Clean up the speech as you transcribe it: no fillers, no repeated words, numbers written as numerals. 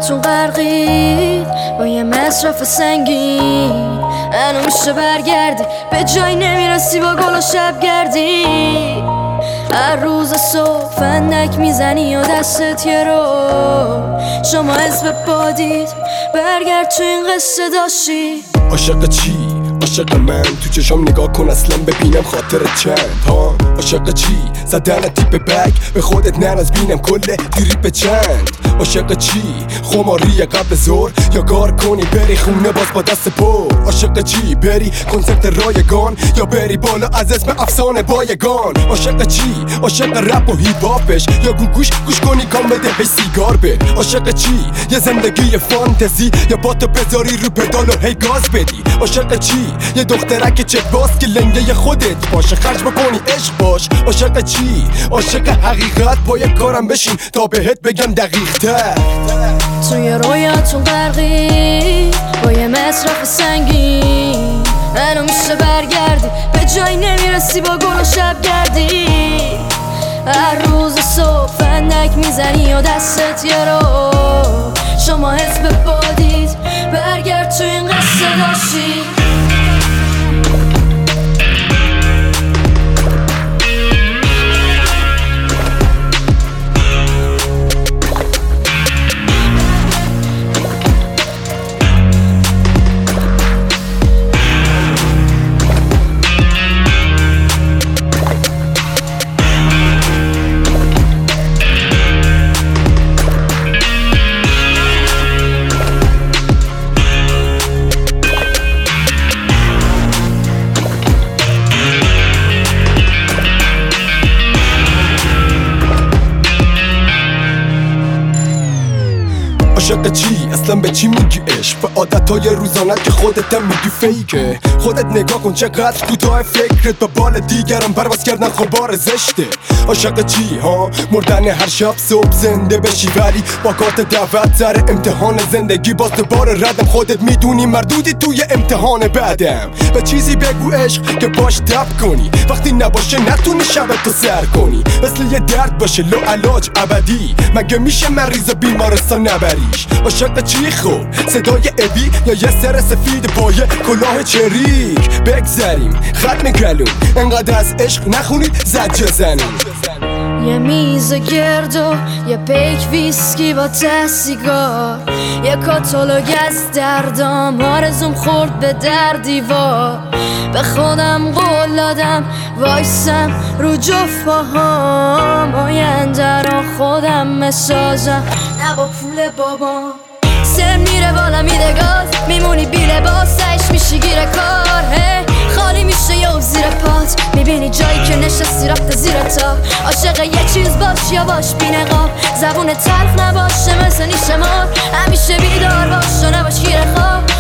رویاتون غرقید با یه مصرف سنگین. الان میشه برگردی، به جایی نمیرسی با گل و شب گردی. هر روز صبح فندک میزنی و دستت یه رو شما حزب بادید. برگرد تو این قصه داشتی. عاشق چی؟ عاشق من تو چشام نگاه کن اصلا ببینم خاطر چند ها. عاشق چی؟ زدن تیپ بک به خودت نناز بینم کل دیری به چند. عاشق چی؟ خماری قبل زور یا کار کنی بری خونه باز با دست پر. عاشق چی؟ بری کنسرت رایگان یا بری بالا از اسم افسانه بایگان. عاشق چی؟ عاشق رپ و هیپ هاپش یا گوش کنی کام بده هی سیگار به. عاشق چی؟ یه زندگی فانتزی یا با تو بذاری رو پدال و هی گاز بدی. عاشق چی؟ یه دخترک چه باز که لنگه خودت باشه خرج بکنی عشق باش. عاشق چی؟ عاشق حقیقت با یه کارم بشین تا بهت بگم دقیق تر. توی رویاتون غرقی با یه مصرف سنگین. الان میشه برگردی، به جایی نمیرسی با گل و شب گردی. هر روز صبح فندک میزنی و دستت یه رو شما حزب بادید. برگرد تو این قصه داشتی. عاشق چی؟ اصلا به چی میگی عشق؟ به عادتهای روزانت که خودت هم میگی فیکه. خودت نگاه کن چقدر کوتاه فکرت، به بال دیگران پرواز کردن خبار زشته. عاشق چی ها؟ مردن هر شب صبح زنده بشی ولی با کارت دعوت سر امتحان زندگی باز دوباره ردم. خودت میدونی مردودی توی امتحان بعدم. به چیزی بگو عشق که باش تب کنی، وقتی نباشه نتونی شب تو سر کنی. مثل یه درد باشه لو علاج ابدی، مگه میشه مریض بیمارستان نبریش؟ عاشق چی خوب؟ صدای ابی یا یه سر سفید با یه کلاه چریک؟ بگذریم ختم کلوم انقدر از عشق نخونید زجه زنیم. یه میز گرد و یه پیک ویسکی با ته سیگار، یه کاتالوگ از دردام آرزوم خورد به در دیوار. به خودم قول دادم وایسم رو جفت پاهام، آینده را خودم مسازم نه با پول بابام. سر میره بالا میده گاز، میمونی بی لباس تهش میشی گیر کار. خالی میشه یا زیر پات، میبینی جایی که نشستی رفته زیر تا. عاشق یه چیز باش یا باش بی نقاب، زبون تلخ نباشه مثل نیش مار. همیشه بیدار باش و نباش گیر خواب.